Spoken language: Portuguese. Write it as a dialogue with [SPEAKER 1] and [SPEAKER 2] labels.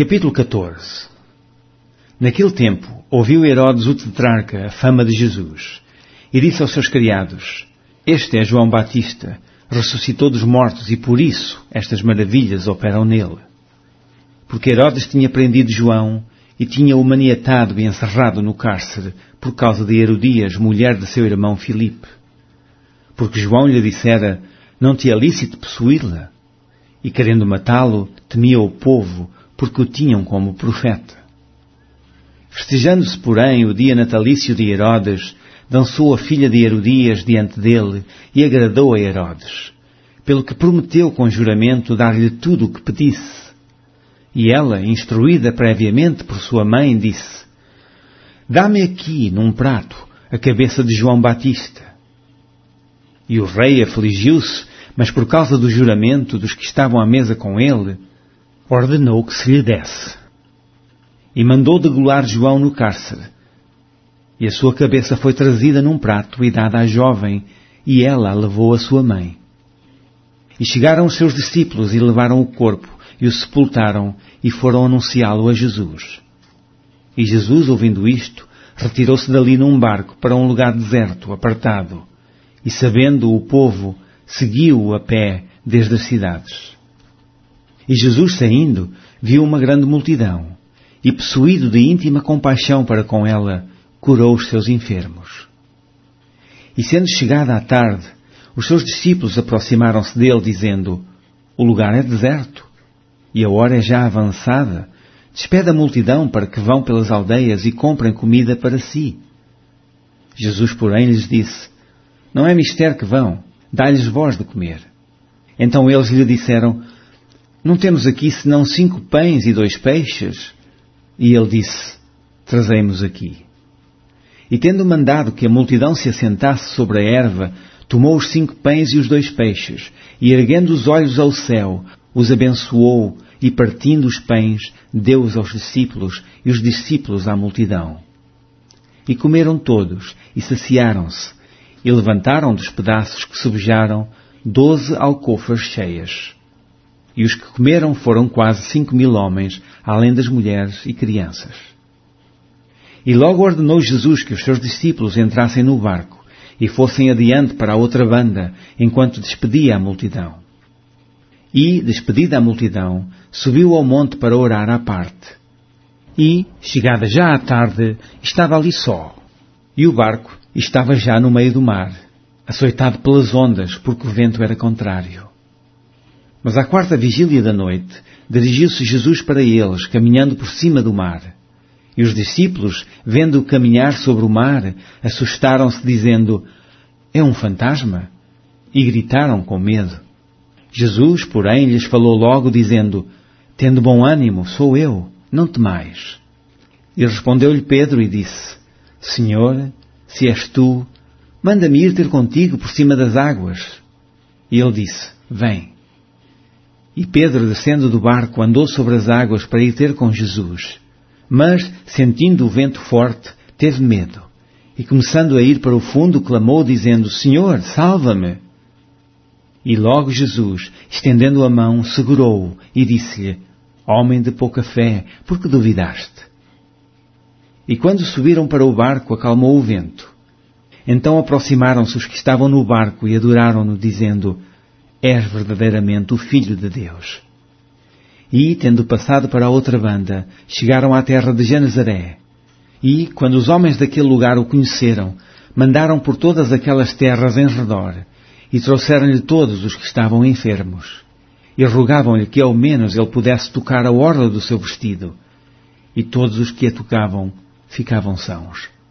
[SPEAKER 1] Capítulo 14. Naquele tempo, ouviu Herodes o tetrarca a fama de Jesus, e disse aos seus criados: Este é João Batista, ressuscitou dos mortos, e por isso estas maravilhas operam nele. Porque Herodes tinha prendido João, e tinha-o maniatado e encerrado no cárcere, por causa de Herodias, mulher de seu irmão Filipe. Porque João lhe dissera: Não te é lícito possuí-la. E querendo matá-lo, temia o povo, porque o tinham como profeta. Festejando-se, porém, o dia natalício de Herodes, dançou a filha de Herodias diante dele e agradou a Herodes, pelo que prometeu com juramento dar-lhe tudo o que pedisse. E ela, instruída previamente por sua mãe, disse: Dá-me aqui, num prato, a cabeça de João Batista. E o rei afligiu-se, mas por causa do juramento dos que estavam à mesa com ele, ordenou que se lhe desse. E mandou degolar João no cárcere. E a sua cabeça foi trazida num prato e dada à jovem, e ela a levou à sua mãe. E chegaram os seus discípulos e levaram o corpo, e o sepultaram, e foram anunciá-lo a Jesus. E Jesus, ouvindo isto, retirou-se dali num barco para um lugar deserto, apartado, e sabendo o povo, seguiu-o a pé desde as cidades. E Jesus, saindo, viu uma grande multidão, e possuído de íntima compaixão para com ela, curou os seus enfermos. E sendo chegada a tarde, os seus discípulos aproximaram-se dele, dizendo: O lugar é deserto, e a hora é já avançada. Despede a multidão para que vão pelas aldeias e comprem comida para si. Jesus, porém, lhes disse: Não é mister que vão, dá-lhes vós de comer. Então eles lhe disseram: Não temos aqui senão 5 pães e 2 peixes. E ele disse: Trazei-mos aqui. E tendo mandado que a multidão se assentasse sobre a erva, tomou os 5 pães e os 2 peixes, e erguendo os olhos ao céu, os abençoou, e partindo os pães, deu-os aos discípulos, e os discípulos à multidão. E comeram todos, e saciaram-se, e levantaram dos pedaços que sobejaram 12 alcofas cheias. E os que comeram foram quase 5.000 homens, além das mulheres e crianças. E logo ordenou Jesus que os seus discípulos entrassem no barco e fossem adiante para a outra banda, enquanto despedia a multidão. E, despedida a multidão, subiu ao monte para orar à parte. E, chegada já à tarde, estava ali só. E o barco estava já no meio do mar, açoitado pelas ondas, porque o vento era contrário. Mas à 4ª vigília da noite, dirigiu-se Jesus para eles, caminhando por cima do mar. E os discípulos, vendo-o caminhar sobre o mar, assustaram-se, dizendo: É um fantasma? E gritaram com medo. Jesus, porém, lhes falou logo, dizendo: Tende bom ânimo, sou eu, não temais. E respondeu-lhe Pedro e disse: Senhor, se és tu, manda-me ir ter contigo por cima das águas. E ele disse: Vem. E Pedro, descendo do barco, andou sobre as águas para ir ter com Jesus. Mas, sentindo o vento forte, teve medo. E começando a ir para o fundo, clamou, dizendo: Senhor, salva-me! E logo Jesus, estendendo a mão, segurou-o e disse-lhe: Homem de pouca fé, por que duvidaste? E quando subiram para o barco, acalmou o vento. Então aproximaram-se os que estavam no barco e adoraram-no, dizendo: És verdadeiramente o Filho de Deus. E, tendo passado para a outra banda, chegaram à terra de Genezaré. E, quando os homens daquele lugar o conheceram, mandaram por todas aquelas terras em redor, e trouxeram-lhe todos os que estavam enfermos. E rogavam-lhe que ao menos ele pudesse tocar a orla do seu vestido. E todos os que a tocavam ficavam sãos.